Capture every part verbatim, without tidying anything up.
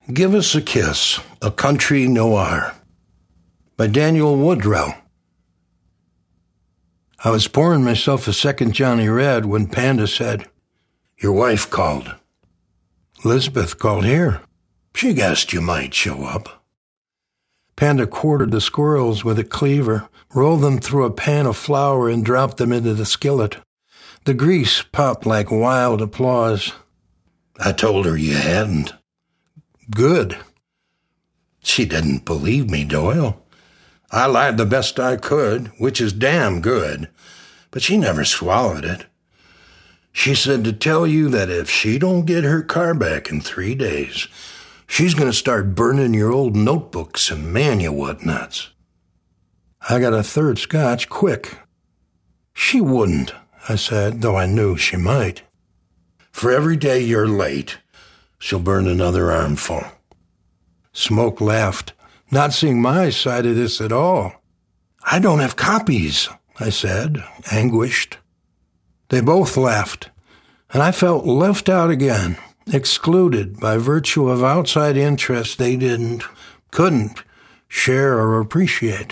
Give Us a Kiss, A Country Noir by Daniel Woodrow. I was pouring myself a second Johnny Red when Panda said, "Your wife called." "Elizabeth called here. She guessed you might show up." Panda quartered the squirrels with a cleaver, rolled them through a pan of flour, and dropped them into the skillet. The grease popped like wild applause. "I told her you hadn't." "Good." "She didn't believe me, Doyle. I lied the best I could, which is damn good, but she never swallowed it. She said to tell you that if she don't get her car back in three days, she's going to start burning your old notebooks and manu whatnots." I got a third scotch quick. "She wouldn't," I said, though I knew she might. "For every day you're late, she'll burn another armful." Smoke laughed, not seeing my side of this at all. "I don't have copies," I said, anguished. They both laughed, and I felt left out again, excluded by virtue of outside interests they didn't, couldn't share or appreciate.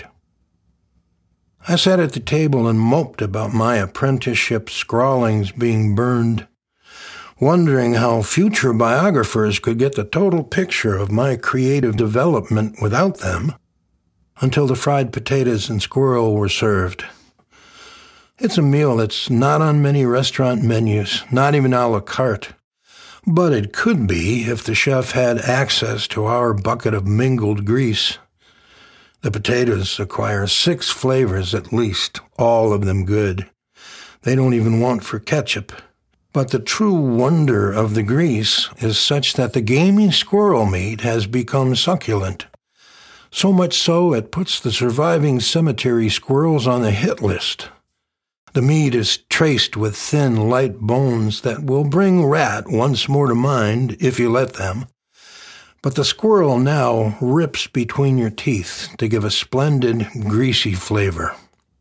I sat at the table and moped about my apprenticeship scrawlings being burned, wondering how future biographers could get the total picture of my creative development without them, until the fried potatoes and squirrel were served. It's a meal that's not on many restaurant menus, not even a la carte, but it could be if the chef had access to our bucket of mingled grease. The potatoes acquire six flavors at least, all of them good. They don't even want for ketchup. But the true wonder of the grease is such that the gamey squirrel meat has become succulent. So much so it puts the surviving cemetery squirrels on the hit list. The meat is traced with thin, light bones that will bring rat once more to mind if you let them. But the squirrel now rips between your teeth to give a splendid, greasy flavor.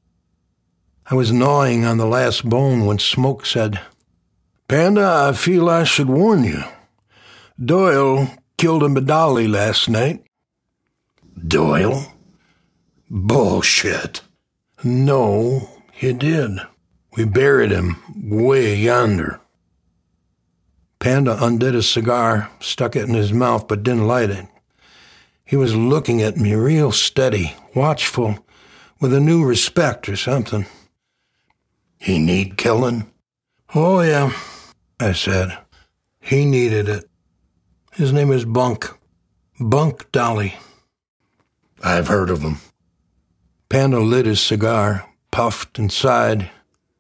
I was gnawing on the last bone when Smoke said, "Panda, I feel I should warn you. Doyle killed a Medali last night." "Doyle? Bullshit." "No, he did. We buried him way yonder." Panda undid a cigar, stuck it in his mouth, but didn't light it. He was looking at me real steady, watchful, with a new respect or something. "He need killing?" "Oh, yeah," I said. "He needed it. His name is Bunk. Bunk Dolly." "I've heard of him." Panda lit his cigar, puffed, and sighed.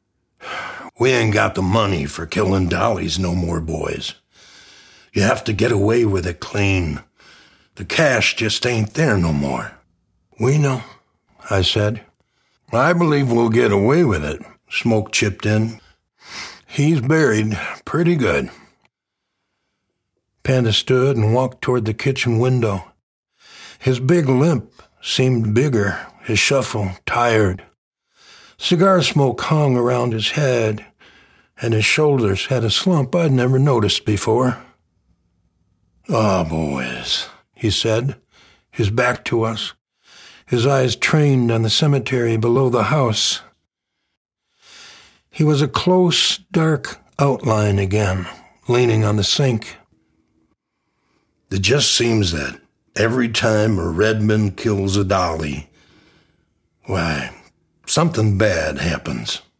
"We ain't got the money for killing dollies no more, boys. You have to get away with it clean. The cash just ain't there no more." "We know," I said. "I believe we'll get away with it," Smoke chipped in. "He's buried pretty good." Panda stood and walked toward the kitchen window. His big limp seemed bigger, his shuffle tired. Cigar smoke hung around his head, and his shoulders had a slump I'd never noticed before. "Ah, boys," he said, his back to us, his eyes trained on the cemetery below the house. He was a close, dark outline again, leaning on the sink. "It just seems that every time a Redman kills a dolly, why, something bad happens."